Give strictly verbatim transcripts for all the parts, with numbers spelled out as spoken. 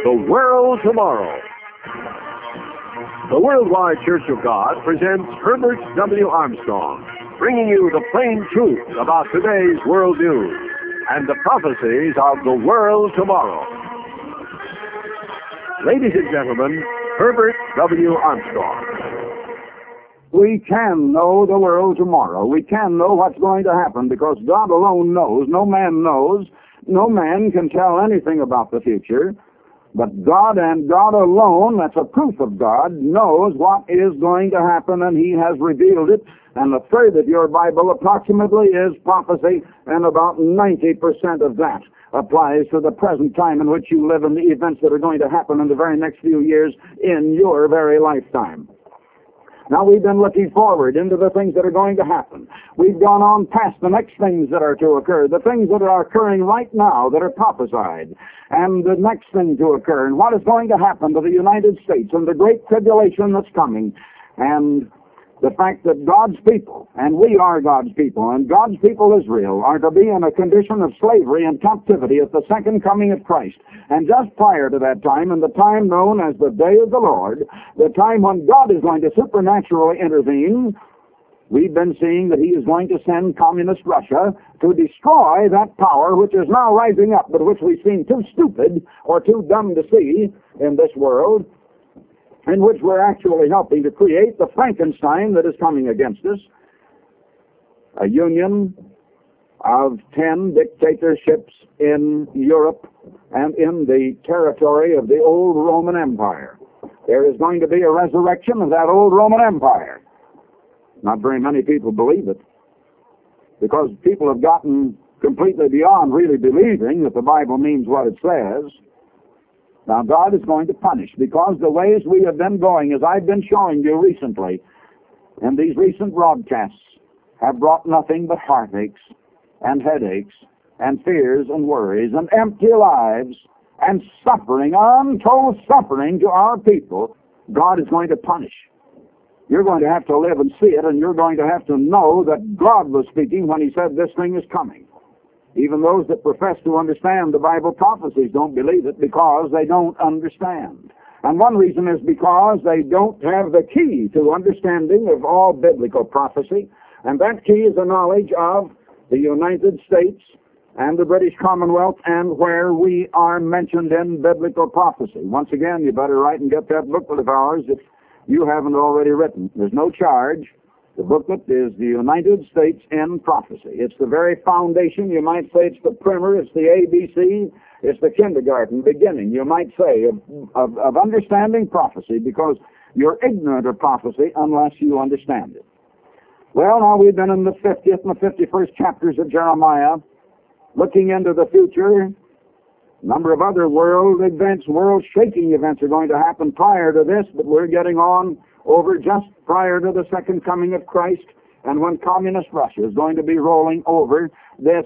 The World Tomorrow. The Worldwide Church of God presents Herbert W. Armstrong, bringing you the plain truth about today's world news and the prophecies of the world tomorrow. Ladies and gentlemen, Herbert W. Armstrong. We can know the world tomorrow. We can know what's going to happen because God alone knows. No man knows. No man can tell anything about the future. But God and God alone, that's a proof of God, knows what is going to happen, and He has revealed it. And a third of your Bible approximately is prophecy, and about ninety percent of that applies to the present time in which you live and the events that are going to happen in the very next few years in your very lifetime. Now, we've been looking forward into the things that are going to happen. We've gone on past the next things that are to occur, the things that are occurring right now that are prophesied, and the next thing to occur, and what is going to happen to the United States, and the great tribulation that's coming, and the fact that God's people, and we are God's people, and God's people Israel, are to be in a condition of slavery and captivity at the second coming of Christ. And just prior to that time, in the time known as the day of the Lord, the time when God is going to supernaturally intervene, we've been seeing that He is going to send communist Russia to destroy that power which is now rising up, but which we seem too stupid or too dumb to see in this world, in which we're actually helping to create the Frankenstein that is coming against us, a union of ten dictatorships in Europe and in the territory of the old Roman Empire. There is going to be a resurrection of that old Roman Empire. Not very many people believe it, because people have gotten completely beyond really believing that the Bible means what it says. Now, God is going to punish, because the ways we have been going, as I've been showing you recently, and these recent broadcasts have brought nothing but heartaches and headaches and fears and worries and empty lives and suffering, untold suffering to our people. God is going to punish. You're going to have to live and see it, and you're going to have to know that God was speaking when He said this thing is coming. Even those that profess to understand the Bible prophecies don't believe it because they don't understand. And one reason is because they don't have the key to understanding of all biblical prophecy, and that key is the knowledge of the United States and the British Commonwealth and where we are mentioned in biblical prophecy. Once again, you better write and get that booklet of ours if you haven't already written. There's no charge. The booklet is the United States in Prophecy. It's the very foundation. You might say it's the primer. It's the A B C. It's the kindergarten beginning, you might say, of, of, of understanding prophecy, because you're ignorant of prophecy unless you understand it. Well, now we've been in the fiftieth and the fifty-first chapters of Jeremiah, looking into the future. A number of other world events, world-shaking events are going to happen prior to this, but we're getting on over just prior to the second coming of Christ, and when communist Russia is going to be rolling over this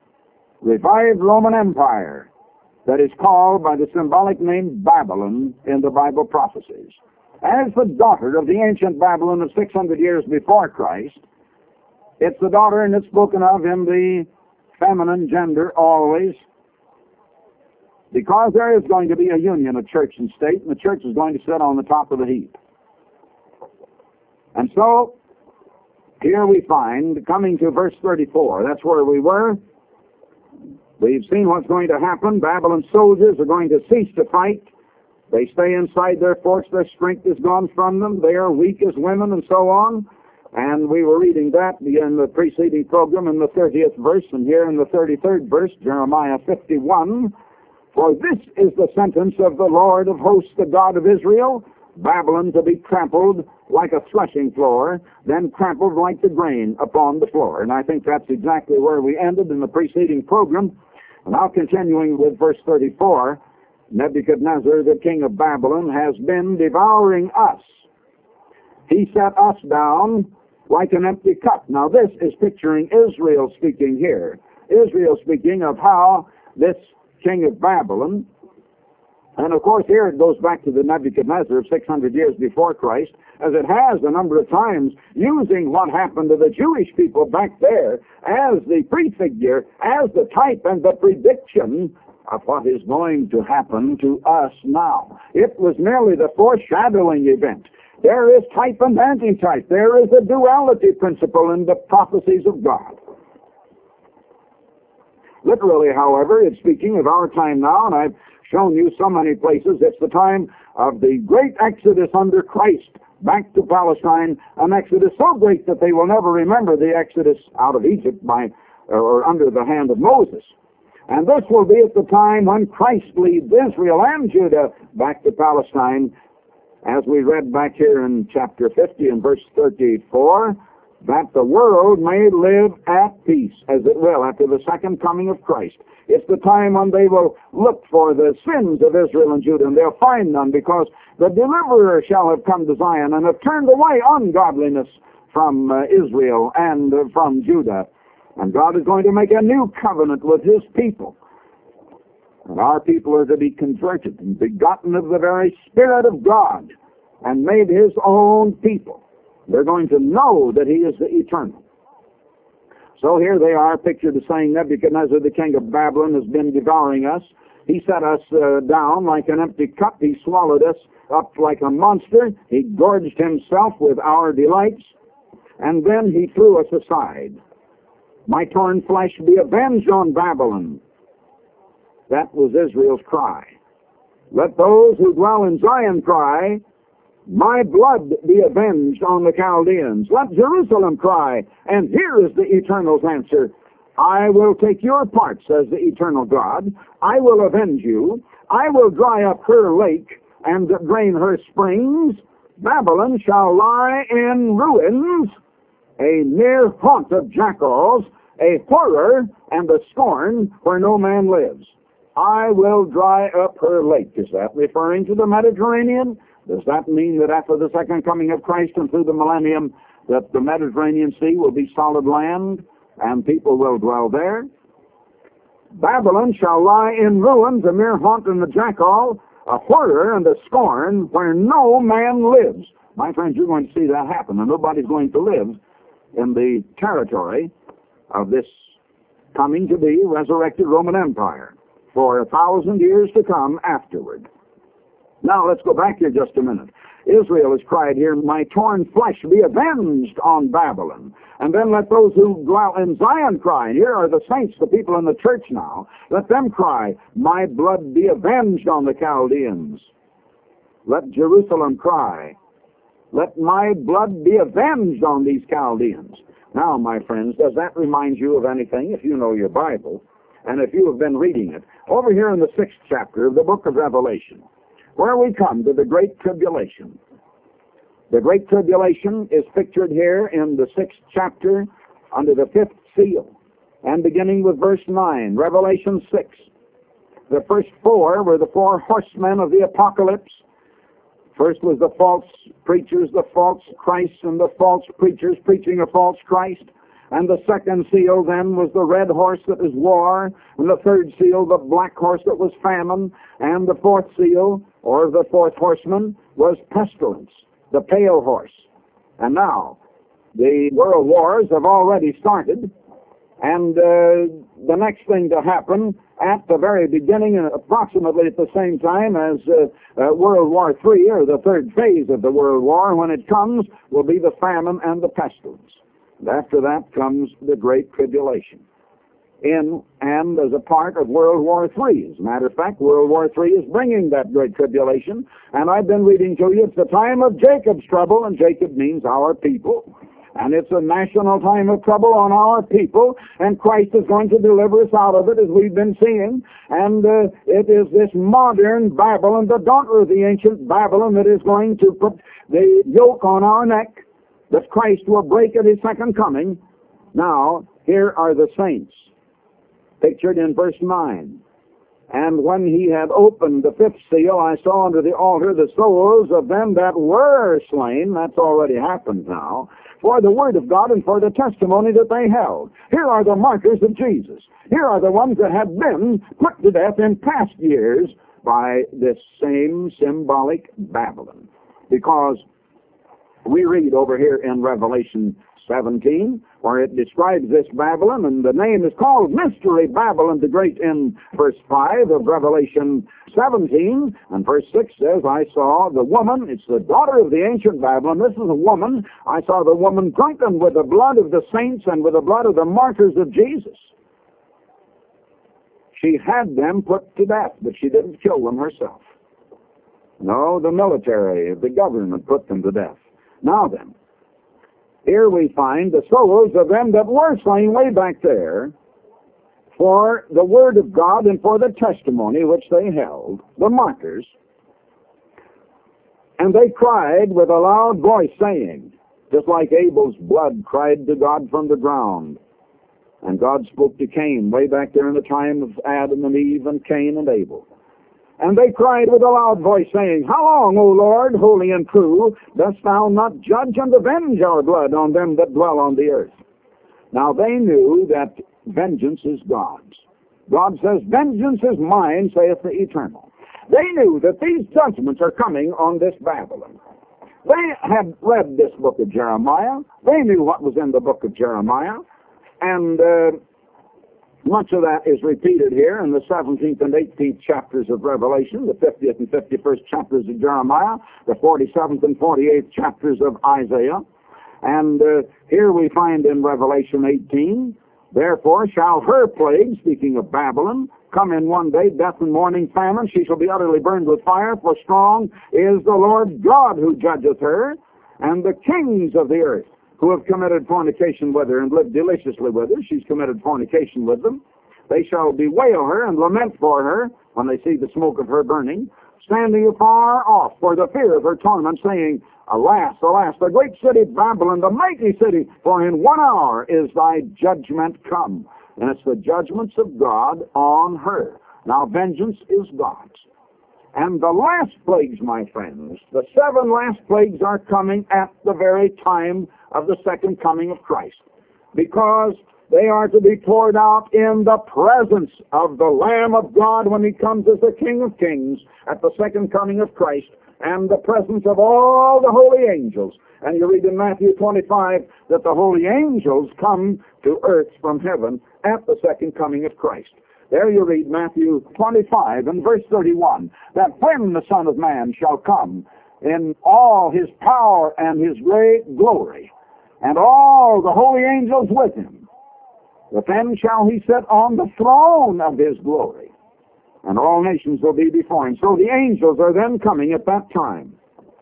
revived Roman Empire that is called by the symbolic name Babylon in the Bible prophecies. As the daughter of the ancient Babylon of six hundred years before Christ, it's the daughter, and it's spoken of in the feminine gender always, because there is going to be a union of church and state, and the church is going to sit on the top of the heap. And so, here we find, coming to verse thirty-four, that's where we were. We've seen what's going to happen. Babylon's soldiers are going to cease to fight. They stay inside their forts. Their strength is gone from them. They are weak as women, and so on. And we were reading that in the preceding program in the thirtieth verse, and here in the thirty-third verse, Jeremiah fifty-one. For this is the sentence of the Lord of hosts, the God of Israel, Babylon to be trampled like a threshing floor, then trampled like the grain upon the floor. And I think that's exactly where we ended in the preceding program. And now continuing with verse thirty-four, Nebuchadnezzar, the king of Babylon, has been devouring us. He set us down like an empty cup. Now this is picturing Israel speaking here. Israel speaking of how this king of Babylon, and of course here it goes back to the Nebuchadnezzar of six hundred years before Christ, as it has a number of times, using what happened to the Jewish people back there as the prefigure, as the type and the prediction of what is going to happen to us now. It was merely the foreshadowing event. There is type and antitype. There is a duality principle in the prophecies of God. Literally, however, it's speaking of our time now, and I've shown you so many places. It's the time of the great exodus under Christ back to Palestine, an exodus so great that they will never remember the exodus out of Egypt by or under the hand of Moses. And this will be at the time when Christ leads Israel and Judah back to Palestine, as we read back here in chapter fifty and verse thirty-four, that the world may live at peace, as it will after the second coming of Christ. It's the time when they will look for the sins of Israel and Judah, and they'll find none, because the deliverer shall have come to Zion and have turned away ungodliness from uh, Israel and uh, from Judah. And God is going to make a new covenant with his people. And our people are to be converted and begotten of the very Spirit of God and made his own people. They're going to know that he is the eternal. So here they are pictured as saying, Nebuchadnezzar, the king of Babylon, has been devouring us. He set us uh, down like an empty cup. He swallowed us up like a monster. He gorged himself with our delights. And then he threw us aside. My torn flesh be avenged on Babylon. That was Israel's cry. Let those who dwell in Zion cry, my blood be avenged on the Chaldeans. Let Jerusalem cry, and here is the Eternal's answer. I will take your part, says the eternal God. I will avenge you. I will dry up her lake and drain her springs. Babylon shall lie in ruins, a mere haunt of jackals, a horror and a scorn where no man lives. I will dry up her lake. Is that referring to the Mediterranean? Does that mean that after the second coming of Christ and through the millennium, that the Mediterranean Sea will be solid land and people will dwell there? Babylon shall lie in ruins, a mere haunt and a jackal, a horror and a scorn where no man lives. My friends, you're going to see that happen, and nobody's going to live in the territory of this coming to be resurrected Roman Empire for a thousand years to come afterward. Now let's go back here just a minute. Israel has cried here, my torn flesh be avenged on Babylon. And then let those who dwell in Zion cry. And here are the saints, the people in the church now. Let them cry, my blood be avenged on the Chaldeans. Let Jerusalem cry, let my blood be avenged on these Chaldeans. Now, my friends, does that remind you of anything, if you know your Bible, and if you have been reading it? Over here in the sixth chapter of the book of Revelation, where we come to the Great Tribulation. The Great Tribulation is pictured here in the sixth chapter under the fifth seal, and beginning with verse nine, Revelation six. The first four were the four horsemen of the apocalypse. First was the false preachers, the false Christ, and the false preachers preaching a false Christ. And the second seal then was the red horse that was war, and the third seal the black horse that was famine, and the fourth seal, or the fourth horseman, was pestilence, the pale horse. And now, the world wars have already started, and uh, the next thing to happen at the very beginning, and approximately at the same time as uh, uh, World War Three, or the third phase of the World War, when it comes, will be the famine and the pestilence. And after that comes the Great Tribulation, in and as a part of World War Three. As a matter of fact, World War Three is bringing that Great Tribulation, and I've been reading to you, it's the time of Jacob's trouble, and Jacob means our people. And it's a national time of trouble on our people, and Christ is going to deliver us out of it, as we've been seeing. And uh, it is this modern Babylon, the daughter of the ancient Babylon, that is going to put the yoke on our neck, that Christ will break at his second coming. Now, here are the saints, pictured in verse nine. And when he had opened the fifth seal, I saw under the altar the souls of them that were slain. That's already happened now. For the word of God and for the testimony that they held. Here are the markers of Jesus. Here are the ones that have been put to death in past years by this same symbolic Babylon. Because we read over here in Revelation seventeen, For it describes this Babylon, and the name is called Mystery Babylon the Great in verse five of Revelation seventeen. And verse six says, I saw the woman, it's the daughter of the ancient Babylon. This is a woman. I saw the woman drunken with the blood of the saints and with the blood of the martyrs of Jesus. She had them put to death, but she didn't kill them herself. No, the military, the government put them to death. Now then, here we find the souls of them that were slain way back there for the word of God and for the testimony which they held, the martyrs. And they cried with a loud voice, saying, just like Abel's blood cried to God from the ground. And God spoke to Cain way back there in the time of Adam and Eve and Cain and Abel. And they cried with a loud voice, saying, How long, O Lord, holy and true, dost thou not judge and avenge our blood on them that dwell on the earth? Now they knew that vengeance is God's. God says, Vengeance is mine, saith the Eternal. They knew that these judgments are coming on this Babylon. They had read this book of Jeremiah. They knew what was in the book of Jeremiah. And uh, much of that is repeated here in the seventeenth and eighteenth chapters of Revelation, the fiftieth and fifty-first chapters of Jeremiah, the forty-seventh and forty-eighth chapters of Isaiah. And uh, here we find in Revelation eighteen, Therefore shall her plague, speaking of Babylon, come in one day, death and mourning, famine. She shall be utterly burned with fire, for strong is the Lord God who judgeth her, and the kings of the earth who have committed fornication with her and lived deliciously with her. She's committed fornication with them. They shall bewail her and lament for her when they see the smoke of her burning, standing afar off for the fear of her torment, saying, Alas, alas, the great city Babylon, the mighty city, for in one hour is thy judgment come. And it's the judgments of God on her. Now, vengeance is God's. And the last plagues, my friends, the seven last plagues are coming at the very time of the second coming of Christ, because they are to be poured out in the presence of the Lamb of God when he comes as the King of Kings at the second coming of Christ, and the presence of all the holy angels. And you read in Matthew twenty-five that the holy angels come to earth from heaven at the second coming of Christ. There you read Matthew twenty-five and verse thirty-one, that when the Son of Man shall come in all his power and his great glory, and all the holy angels with him, that then shall he sit on the throne of his glory, and all nations will be before him. So the angels are then coming at that time.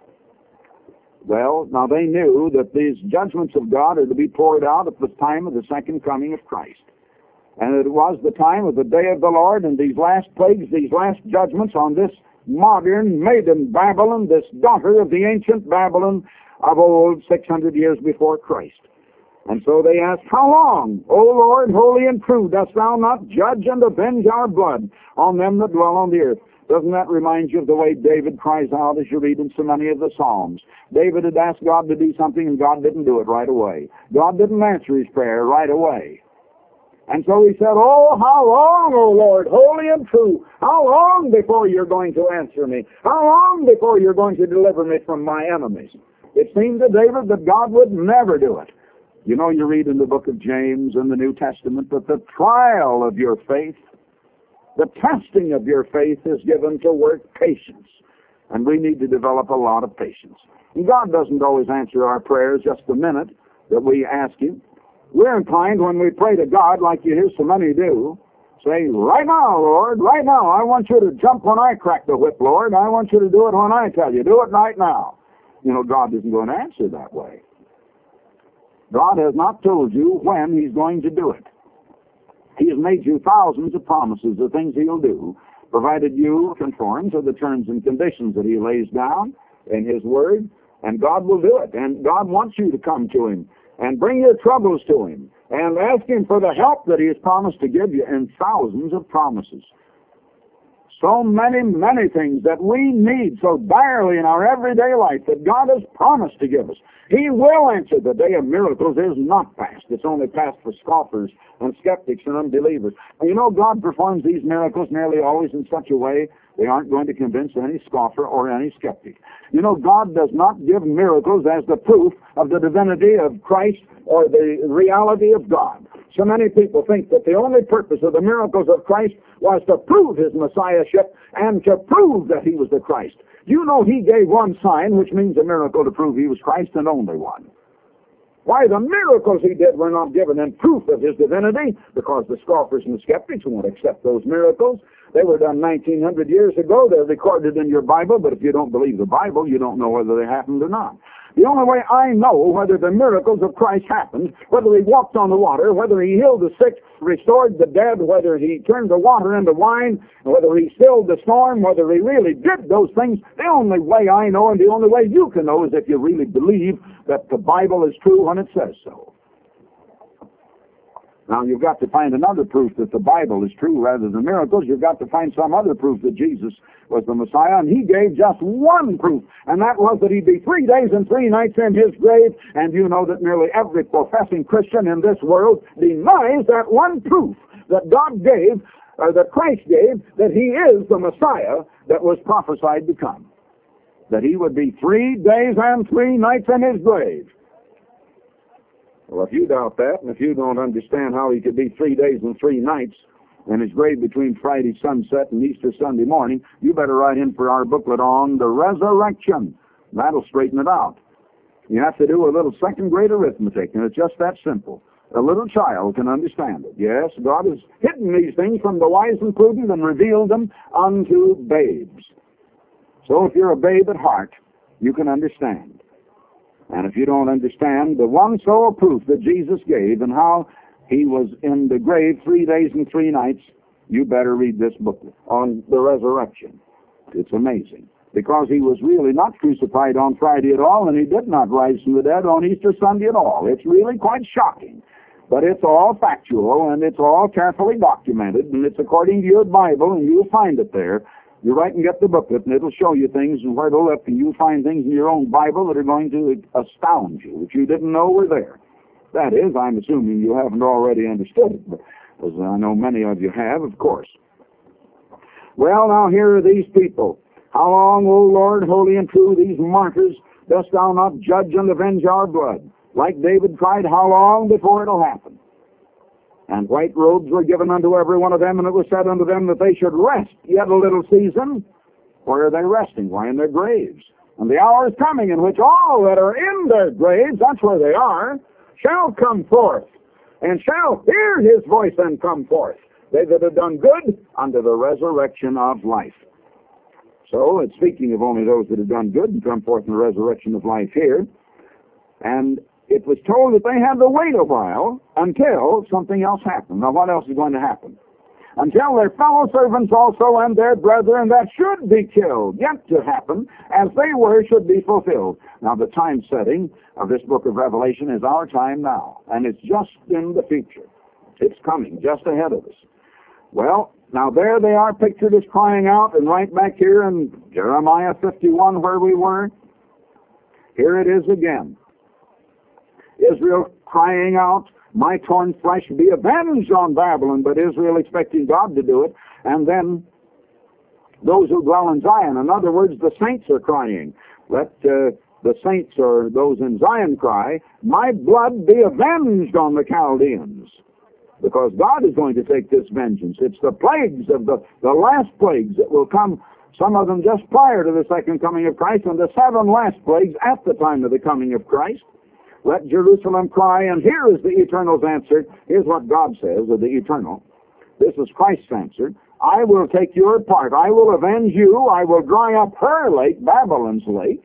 Well, now they knew that these judgments of God are to be poured out at the time of the second coming of Christ. And it was the time of the day of the Lord, and these last plagues, these last judgments on this modern maiden Babylon, this daughter of the ancient Babylon of old, six hundred years before Christ. And so they asked, How long, O Lord, holy and true, dost thou not judge and avenge our blood on them that dwell on the earth? Doesn't that remind you of the way David cries out as you read in so many of the Psalms? David had asked God to do something, and God didn't do it right away. God didn't answer his prayer right away. And so he said, Oh, how long, O Lord, holy and true? How long before you're going to answer me? How long before you're going to deliver me from my enemies? It seemed to David that God would never do it. You know, you read in the book of James in the New Testament that the trial of your faith, the testing of your faith is given to work patience. And we need to develop a lot of patience. And God doesn't always answer our prayers just the minute that we ask him. We're inclined when we pray to God, like you hear so many do, say, Right now, Lord, right now. I want you to jump when I crack the whip, Lord. I want you to do it when I tell you. Do it right now. You know, God isn't going to answer that way. God has not told you when he's going to do it. He has made you thousands of promises of things he'll do, provided you conform to the terms and conditions that he lays down in his word, and God will do it. And God wants you to come to him and bring your troubles to him and ask him for the help that he has promised to give you in thousands of promises. So many, many things that we need so direly in our everyday life that God has promised to give us. He will answer. The day of miracles is not past. It's only past for scoffers and skeptics and unbelievers. And you know, God performs these miracles nearly always in such a way they aren't going to convince any scoffer or any skeptic. You know, God does not give miracles as the proof of the divinity of Christ or the reality of God. So many people think that the only purpose of the miracles of Christ was to prove his messiahship and to prove that he was the Christ. You know, he gave one sign, which means a miracle to prove he was Christ, and only one. Why, the miracles he did were not given in proof of his divinity, because the scoffers and the skeptics won't accept those miracles. They were done nineteen hundred years ago. They're recorded in your Bible, but if you don't believe the Bible, you don't know whether they happened or not. The only way I know whether the miracles of Christ happened, whether he walked on the water, whether he healed the sick, restored the dead, whether he turned the water into wine, whether he stilled the storm, whether he really did those things, the only way I know and the only way you can know is if you really believe that the Bible is true when it says so. Now, you've got to find another proof that the Bible is true rather than miracles. You've got to find some other proof that Jesus was the Messiah, and he gave just one proof, and that was that he'd be three days and three nights in his grave, and you know that nearly every professing Christian in this world denies that one proof that God gave, or that Christ gave, that he is the Messiah that was prophesied to come. That he would be three days and three nights in his grave. Well, if you doubt that, and if you don't understand how he could be three days and three nights in his grave between Friday sunset and Easter Sunday morning, you better write in for our booklet on the resurrection. That'll straighten it out. You have to do a little second-grade arithmetic, and it's just that simple. A little child can understand it. Yes, God has hidden these things from the wise and prudent and revealed them unto babes. So if you're a babe at heart, you can understand. And if you don't understand the one sole proof that Jesus gave and how he was in the grave three days and three nights, you better read this booklet on the resurrection. It's amazing. Because he was really not crucified on Friday at all, and he did not rise from the dead on Easter Sunday at all. It's really quite shocking. But it's all factual, and it's all carefully documented, and it's according to your Bible, and you'll find it there. You write and get the booklet, and it'll show you things, and where to look, and you'll find things in your own Bible that are going to astound you, that you didn't know were there. That is, I'm assuming you haven't already understood it, but as I know many of you have, of course. Well, now here are these people. How long, O Lord, holy and true, these martyrs, dost thou not judge and avenge our blood? Like David cried, how long before it'll happen? And white robes were given unto every one of them, and it was said unto them that they should rest yet a little season. Where are they resting? Why, in their graves. And the hour is coming in which all that are in their graves, that's where they are, shall come forth, and shall hear his voice and come forth. They that have done good unto the resurrection of life. So it's speaking of only those that have done good and come forth in the resurrection of life here. And it was told that they had to wait a while until something else happened. Now, what else is going to happen? Until their fellow servants also and their brethren that should be killed, yet to happen, as they were, should be fulfilled. Now, the time setting of this book of Revelation is our time now, and it's just in the future. It's coming just ahead of us. Well, now there they are pictured as crying out, and right back here in Jeremiah fifty-one where we were, here it is again. Israel crying out, my torn flesh be avenged on Babylon, but Israel expecting God to do it. And then those who dwell in Zion, in other words, the saints are crying. Let uh, the saints or those in Zion cry, my blood be avenged on the Chaldeans. Because God is going to take this vengeance. It's the plagues of the, the last plagues that will come, some of them just prior to the second coming of Christ, and the seven last plagues at the time of the coming of Christ. Let Jerusalem cry, and here is the Eternal's answer. Here's what God says of the Eternal. This is Christ's answer. I will take your part. I will avenge you. I will dry up her lake, Babylon's lake,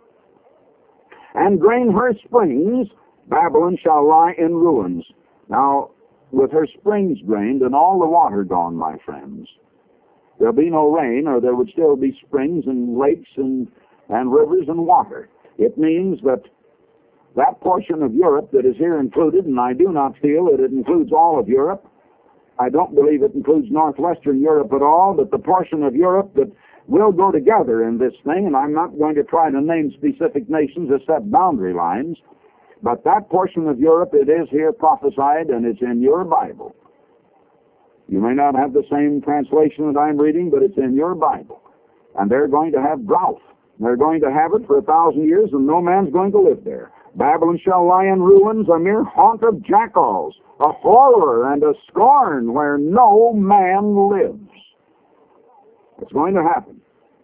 and drain her springs. Babylon shall lie in ruins. Now, with her springs drained and all the water gone, my friends, there'll be no rain, or there would still be springs and lakes and, and rivers and water. It means that that portion of Europe that is here included, and I do not feel that it includes all of Europe, I don't believe it includes northwestern Europe at all, but the portion of Europe that will go together in this thing, and I'm not going to try to name specific nations or set boundary lines, but that portion of Europe, it is here prophesied, and it's in your Bible. You may not have the same translation that I'm reading, but it's in your Bible. And they're going to have drought. They're going to have it for a thousand years, and no man's going to live there. Babylon shall lie in ruins, a mere haunt of jackals, a horror and a scorn where no man lives. It's going to happen.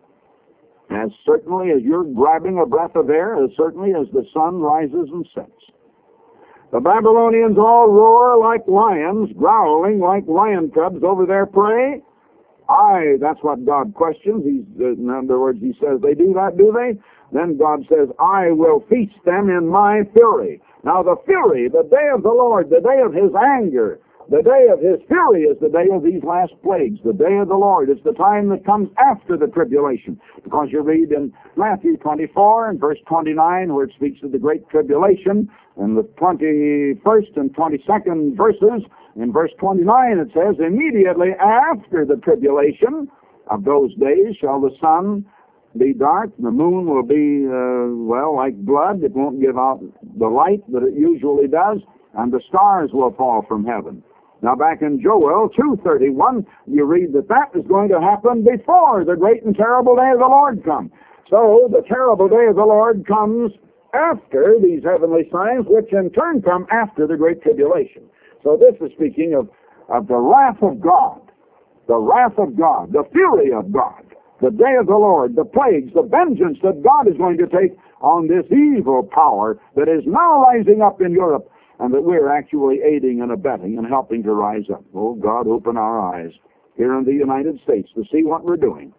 As certainly as you're grabbing a breath of air, as certainly as the sun rises and sets. The Babylonians all roar like lions, growling like lion cubs over their prey. Aye, that's what God questions. He's, uh, in other words, he says, they do that, do they? Then God says, I will feast them in my fury. Now the fury, the day of the Lord, the day of his anger, the day of his fury is the day of these last plagues. The day of the Lord is the time that comes after the tribulation. Because you read in Matthew twenty-four and verse twenty-nine where it speaks of the great tribulation, and the twenty-first and twenty-second verses, in verse twenty-nine it says, immediately after the tribulation of those days shall the sun be dark, the moon will be, uh, well, like blood. It won't give out the light that it usually does, and the stars will fall from heaven. Now back in Joel two thirty-one, you read that that is going to happen before the great and terrible day of the Lord comes. So the terrible day of the Lord comes after these heavenly signs, which in turn come after the great tribulation. So this is speaking of, of the wrath of God, the wrath of God, the fury of God, the day of the Lord, the plagues, the vengeance that God is going to take on this evil power that is now rising up in Europe, and that we're actually aiding and abetting and helping to rise up. Oh, God, open our eyes here in the United States to see what we're doing.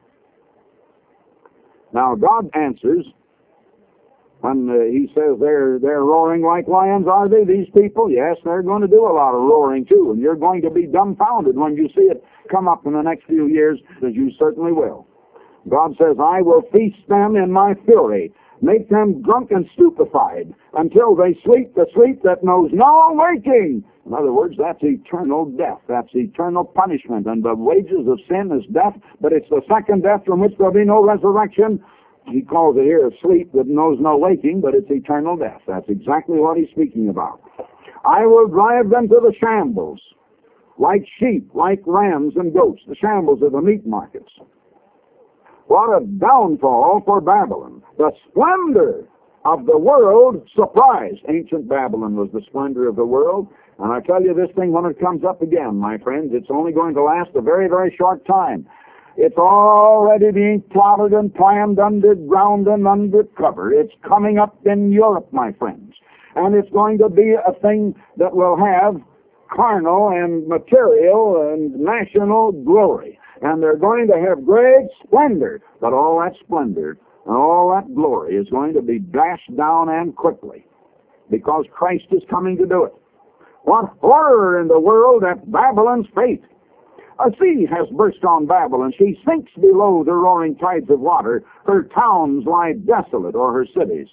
Now, God answers when uh, he says they're, they're roaring like lions, are they, these people? Yes, they're going to do a lot of roaring, too, and you're going to be dumbfounded when you see it come up in the next few years, as you certainly will. God says, I will feast them in my fury, make them drunk and stupefied until they sleep the sleep that knows no waking. In other words, that's eternal death. That's eternal punishment. And the wages of sin is death, but it's the second death from which there'll be no resurrection. He calls it here sleep that knows no waking, but it's eternal death. That's exactly what he's speaking about. I will drive them to the shambles, like sheep, like rams and goats. The shambles are the meat markets. What a downfall for Babylon. The splendor of the world surprised. Ancient Babylon was the splendor of the world. And I tell you this thing, when it comes up again, my friends, it's only going to last a very, very short time. It's already being plotted and planned underground and undercover. It's coming up in Europe, my friends. And it's going to be a thing that will have carnal and material and national glory. And they're going to have great splendor, but all that splendor and all that glory is going to be dashed down and quickly, because Christ is coming to do it. What horror in the world at Babylon's fate! A sea has burst on Babylon. She sinks below the roaring tides of water. Her towns lie desolate, or her cities.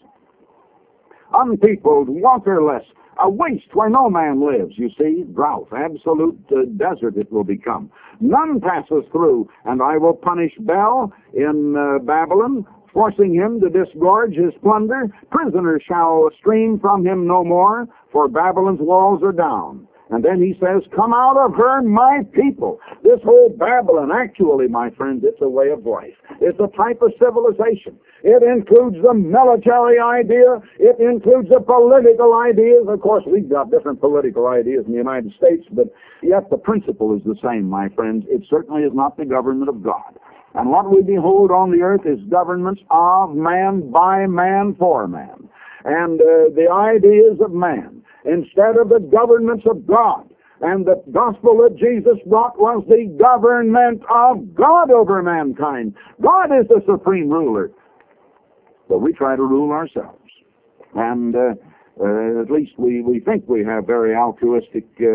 Unpeopled, waterless, a waste where no man lives, you see. Drought, absolute uh, desert it will become. None passes through, and I will punish Bel in uh, Babylon, forcing him to disgorge his plunder. Prisoners shall stream from him no more, for Babylon's walls are down. And then he says, come out of her, my people. This whole Babylon, actually, my friends, it's a way of life. It's a type of civilization. It includes the military idea. It includes the political ideas. Of course, we've got different political ideas in the United States, but yet the principle is the same, my friends. It certainly is not the government of God. And what we behold on the earth is governments of man, by man, for man. And uh, the ideas of man, instead of the governments of God. And the gospel that Jesus brought was the government of God over mankind. God is the supreme ruler. But we try to rule ourselves. And uh, uh, at least we, we think we have very altruistic uh,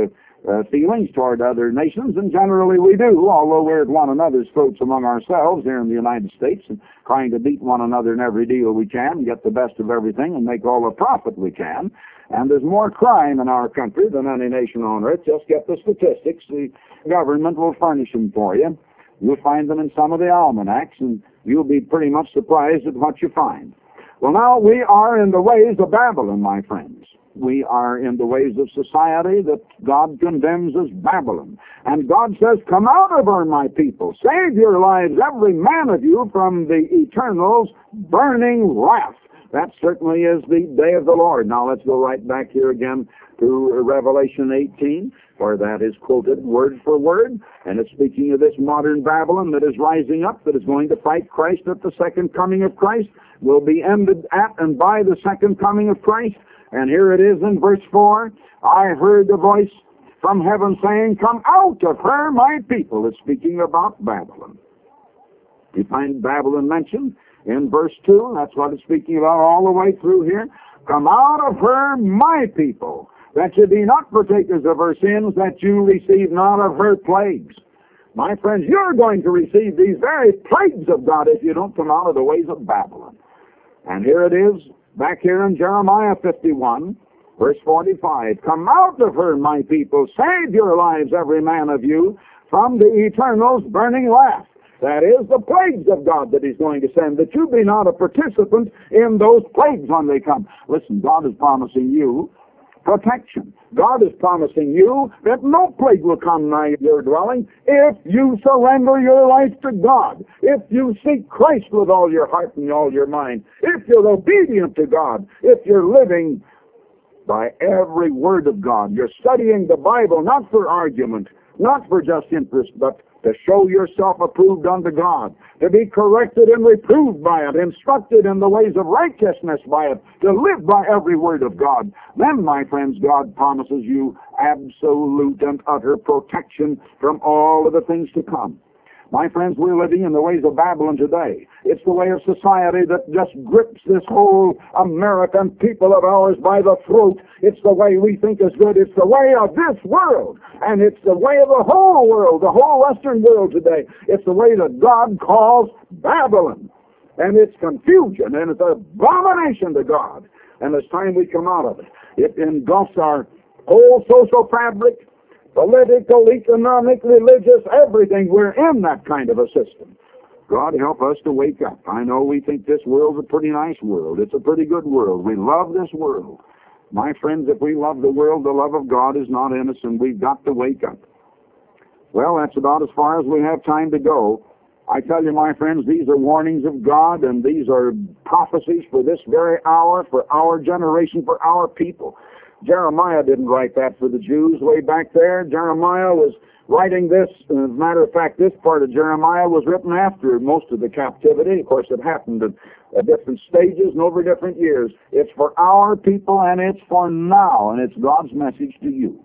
uh, feelings toward other nations, and generally we do, although we're at one another's throats among ourselves here in the United States and trying to beat one another in every deal we can, get the best of everything, and make all the profit we can. And there's more crime in our country than any nation on earth. Just get the statistics. The government will furnish them for you. You'll find them in some of the almanacs, and you'll be pretty much surprised at what you find. Well, now we are in the ways of Babylon, my friends. We are in the ways of society that God condemns as Babylon. And God says, come out of her, my people. Save your lives, every man of you, from the eternal's burning wrath. That certainly is the day of the Lord. Now let's go right back here again to Revelation eighteen, where that is quoted word for word. And it's speaking of this modern Babylon that is rising up, that is going to fight Christ at the second coming of Christ, will be ended at and by the second coming of Christ. And here it is in verse four. I heard a voice from heaven saying, come out of her, my people. It's speaking about Babylon. You find Babylon mentioned in verse two. That's what it's speaking about all the way through here. Come out of her, my people, that ye be not partakers of her sins, that you receive not of her plagues. My friends, you're going to receive these very plagues of God if you don't come out of the ways of Babylon. And here it is, back here in Jeremiah fifty-one, verse forty-five. Come out of her, my people, save your lives, every man of you, from the eternal's burning wrath. That is the plagues of God that he's going to send, that you be not a participant in those plagues when they come. Listen, God is promising you protection. God is promising you that no plague will come nigh your dwelling if you surrender your life to God, if you seek Christ with all your heart and all your mind, if you're obedient to God, if you're living by every word of God. You're studying the Bible not for argument, not for just interest, but to show yourself approved unto God, to be corrected and reproved by it, instructed in the ways of righteousness by it, to live by every word of God. Then, my friends, God promises you absolute and utter protection from all of the things to come. My friends, we're living in the ways of Babylon today. It's the way of society that just grips this whole American people of ours by the throat. It's the way we think is good. It's the way of this world. And it's the way of the whole world, the whole Western world today. It's the way that God calls Babylon. And it's confusion, and it's an abomination to God. And it's time we come out of it. It engulfs our whole social fabric, political, economic, religious, everything. We're in that kind of a system. God help us to wake up. I know we think this world's a pretty nice world. It's a pretty good world. We love this world. My friends, if we love the world, the love of God is not in us, and we've got to wake up. Well, that's about as far as we have time to go. I tell you, my friends, these are warnings of God, and these are prophecies for this very hour, for our generation, for our people. Jeremiah didn't write that for the Jews way back there. Jeremiah was writing this. As a matter of fact, this part of Jeremiah was written after most of the captivity. Of course, it happened at, at different stages and over different years. It's for our people, and it's for now, and it's God's message to you.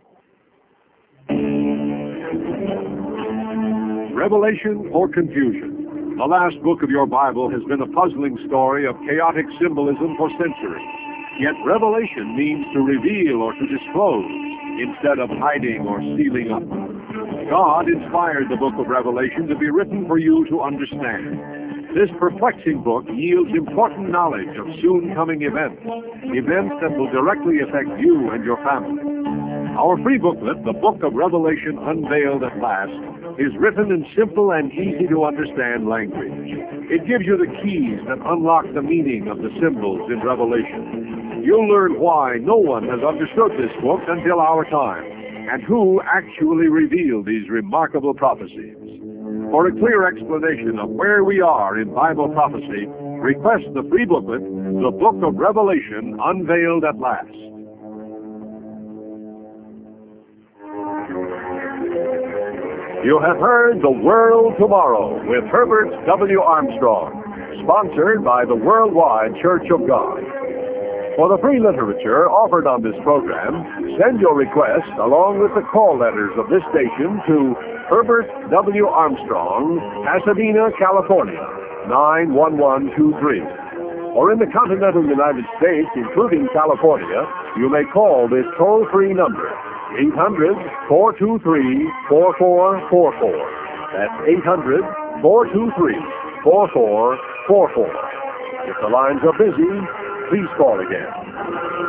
Revelation or confusion? The last book of your Bible has been a puzzling story of chaotic symbolism for centuries. Yet Revelation means to reveal or to disclose instead of hiding or sealing up. God inspired the book of Revelation to be written for you to understand. This perplexing book yields important knowledge of soon-coming events, events that will directly affect you and your family. Our free booklet, The Book of Revelation Unveiled at Last, is written in simple and easy-to-understand language. It gives you the keys that unlock the meaning of the symbols in Revelation. You'll learn why no one has understood this book until our time, and who actually revealed these remarkable prophecies. For a clear explanation of where we are in Bible prophecy, request the free booklet, The Book of Revelation Unveiled at Last. You have heard The World Tomorrow with Herbert W. Armstrong, sponsored by the Worldwide Church of God. For the free literature offered on this program, send your request along with the call letters of this station to Herbert W. Armstrong, Pasadena, California, nine one one two three. Or in the continental United States, including California, you may call this toll-free number, eight hundred, four two three, four four four four. That's eight hundred, four two three, four four four four. If the lines are busy, please call again.